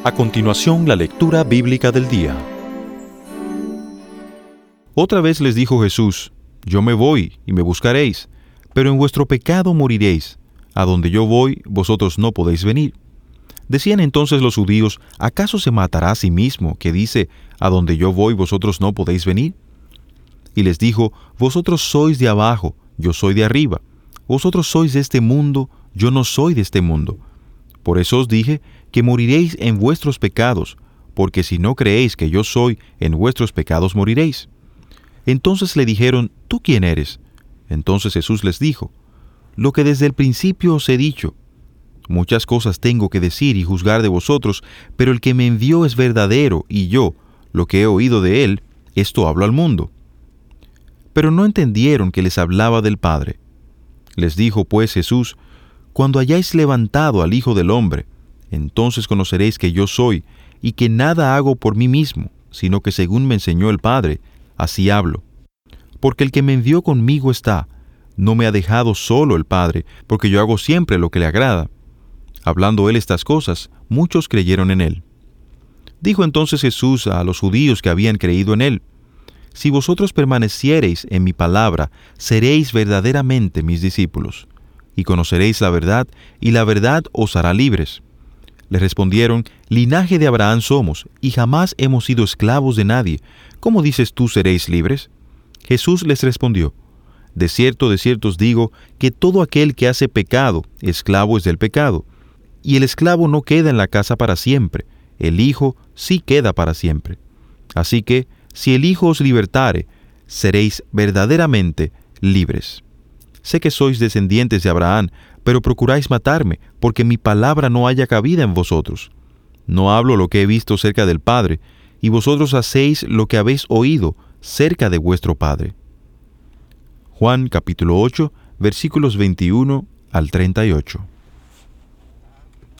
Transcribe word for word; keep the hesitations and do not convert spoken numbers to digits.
A continuación, la lectura bíblica del día. Otra vez les dijo Jesús: Yo me voy, y me buscaréis, pero en vuestro pecado moriréis. A donde yo voy, vosotros no podéis venir. Decían entonces los judíos: ¿acaso se matará a sí mismo, que dice: a donde yo voy, vosotros no podéis venir? Y les dijo: Vosotros sois de abajo, yo soy de arriba. Vosotros sois de este mundo, yo no soy de este mundo. Por eso os dije que moriréis en vuestros pecados, porque si no creéis que yo soy, en vuestros pecados moriréis. Entonces le dijeron: ¿Tú quién eres? Entonces Jesús les dijo: Lo que desde el principio os he dicho. Muchas cosas tengo que decir y juzgar de vosotros, pero el que me envió es verdadero, y yo, lo que he oído de él, esto hablo al mundo. Pero no entendieron que les hablaba del Padre. Les dijo pues Jesús: Cuando hayáis levantado al Hijo del Hombre, entonces conoceréis que yo soy, y que nada hago por mí mismo, sino que según me enseñó el Padre, así hablo. Porque el que me envió conmigo está, no me ha dejado solo el Padre, porque yo hago siempre lo que le agrada. Hablando él estas cosas, muchos creyeron en él. Dijo entonces Jesús a los judíos que habían creído en él: Si vosotros permaneciereis en mi palabra, seréis verdaderamente mis discípulos, y conoceréis la verdad, y la verdad os hará libres. Le respondieron: Linaje de Abraham somos, y jamás hemos sido esclavos de nadie. ¿Cómo dices tú seréis libres? Jesús les respondió: De cierto, de cierto os digo, que todo aquel que hace pecado, esclavo es del pecado. Y el esclavo no queda en la casa para siempre, el Hijo sí queda para siempre. Así que, si el Hijo os libertare, seréis verdaderamente libres. Sé que sois descendientes de Abraham, pero procuráis matarme, porque mi palabra no haya cabida en vosotros. No hablo lo que he visto cerca del Padre, y vosotros hacéis lo que habéis oído cerca de vuestro Padre. Juan capítulo ocho, versículos veintiuno al treinta y ocho.